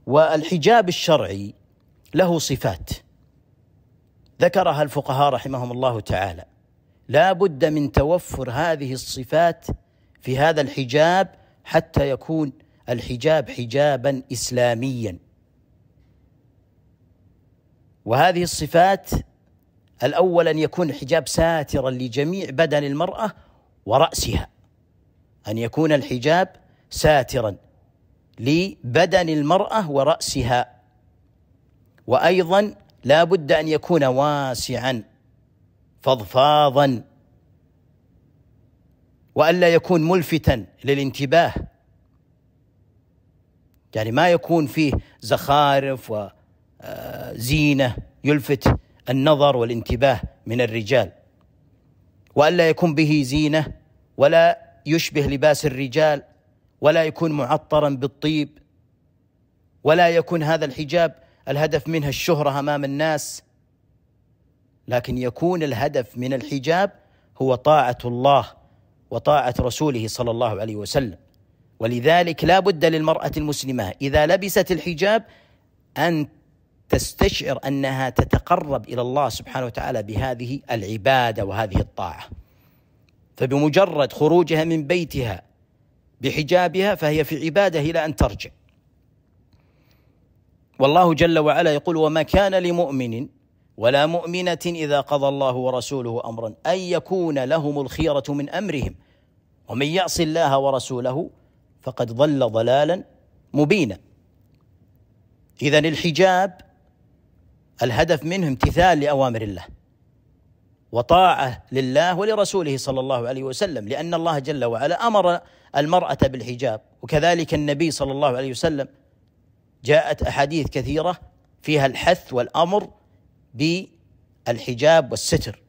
والحجاب الشرعي له صفات ذكرها الفقهاء رحمهم الله تعالى، لا بد من توفر هذه الصفات في هذا الحجاب حتى يكون الحجاب حجابا إسلاميا. وهذه الصفات: الأول أن يكون الحجاب ساترا لجميع بدن المرأة ورأسها، أن يكون الحجاب ساترا لبدن المرأة ورأسها. وأيضا لا بد أن يكون واسعا فضفاضا، وألا يكون ملفتا للانتباه، يعني ما يكون فيه زخارف وزينة يلفت النظر والانتباه من الرجال، وألا يكون به زينة ولا يشبه لباس الرجال، ولا يكون معطرا بالطيب، ولا يكون هذا الحجاب الهدف منها الشهرة أمام الناس، لكن يكون الهدف من الحجاب هو طاعة الله وطاعة رسوله صلى الله عليه وسلم. ولذلك لا بد للمرأة المسلمة إذا لبست الحجاب أن تستشعر أنها تتقرب إلى الله سبحانه وتعالى بهذه العبادة وهذه الطاعة، فبمجرد خروجها من بيتها بحجابها فهي في عبادة إلى أن ترجع. والله جل وعلا يقول: وما كان لمؤمن ولا مؤمنة إذا قضى الله ورسوله أمرا أن يكون لهم الخيرة من أمرهم ومن يعص الله ورسوله فقد ضل ضلالا مبينا. إذن الحجاب الهدف منه امتثال لأوامر الله وطاعة لله ولرسوله صلى الله عليه وسلم، لأن الله جل وعلا أمر المرأة بالحجاب، وكذلك النبي صلى الله عليه وسلم جاءت أحاديث كثيرة فيها الحث والأمر بالحجاب والستر.